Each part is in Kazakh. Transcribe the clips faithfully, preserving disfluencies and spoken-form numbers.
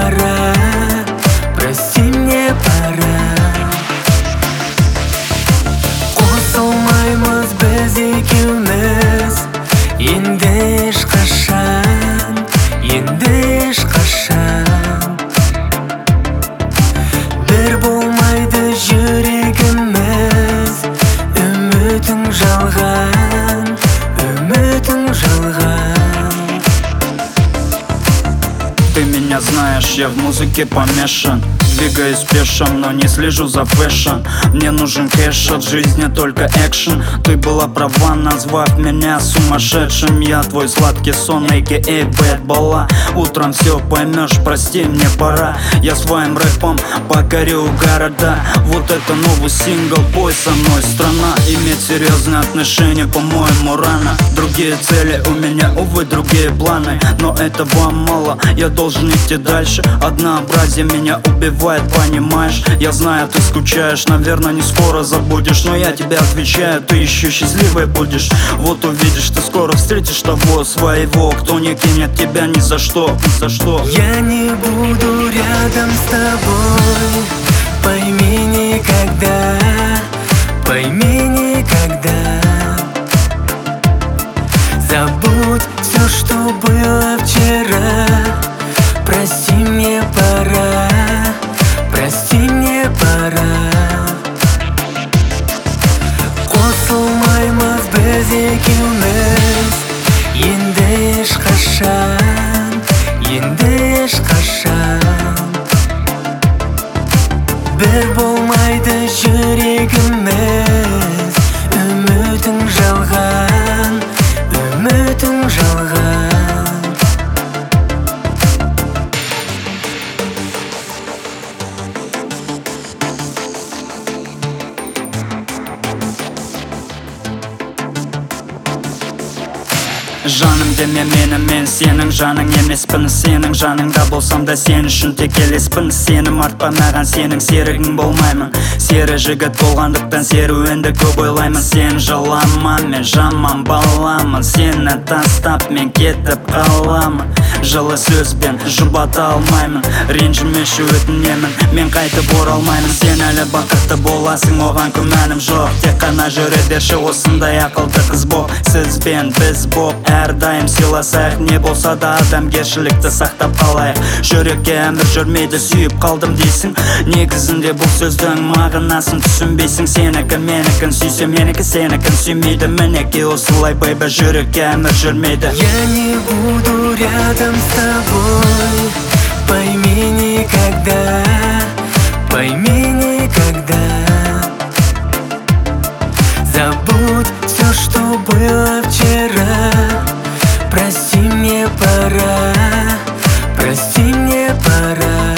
пора, прости, мне пора. Қосылмаймыз біз екеуміз, енді ешқашан, енді ешқашан. Бір болмайды жүрегіміз, үмітің жалған, үмітің жалған. Ты меня знаешь, я в музыке помешан. Двигаюсь пешим, но не слежу за фэшн. Мне нужен кэш, от жизни только экшен. Ты была права, назвав меня сумасшедшим. Я твой сладкий сон, а ка а bad бала. Утром все поймешь, прости, мне пора. Я своим рэпом покорю города. Вот это новый сингл, пой со мной, страна. Иметь серьезные отношения, по-моему, рано. Другие цели у меня, увы, другие планы. Но этого мало, я должен идти дальше. Однообразие меня убивает, понимаешь? Я знаю, ты скучаешь, наверное, не скоро забудешь. Но я тебе отвечаю, ты еще счастливой будешь. Вот увидишь, ты скоро встретишь того своего, кто не кинет тебя ни за что, ни за что. Я не буду рядом с тобой, пойми никогда, пойми никогда. Забудь все, что было вчера, прости, мне пора, прости, мне пора. Қосылмаймыз біз екеуміз, енді ешқашан, енді ешқашан. Бір болмайды жүрегіміз, үмітің жалған, үмітің жалған. Жаным деме мені, мен сенің жаның емеспін. Сенің жаныңда болсам да сен үшін тек елеспін. Сенім артпа маған, сенің серігің болмаймын. Сері жігіт болғандықтан серуенді көп ойлаймын. Сен жылама, мен жаман баламын. Сені тастап мен кетіп қаламын. Жылы сөзбен жұбата алмаймын, ренжімеші өтінемін, мен қайтып оралмаймын. Сен әлі бақытты боласың, оған күмәнім жоқ. Тек қана жүре берші осындай ақылды қыз боп. Сіз бен біз боп әрдайым сыйласайық. Не болса да адамгершілікті сақтап қалайық. Жүрекке әмір жүрмейді, сүйіп қалдым дейсің. Негізінде бұл сөздің мағынасын түсінбейсің. Сенікі менікін сүйсе, менікі сенікін сүймейді. Мінеки осылай, бейбі, жүрекке әмір жүрмейді. Я не буду рядом с тобой, пойми никогда, пойми никогда. Забудь все, что было вчера, прости, мне пора, прости, мне пора.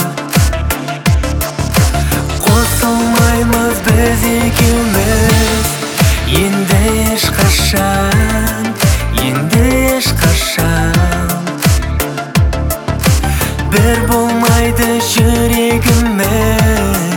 Қосылмаймыз біз екеуміз, енді ешқашан, енді ешқашан. Бір болмайды жүрегіміз,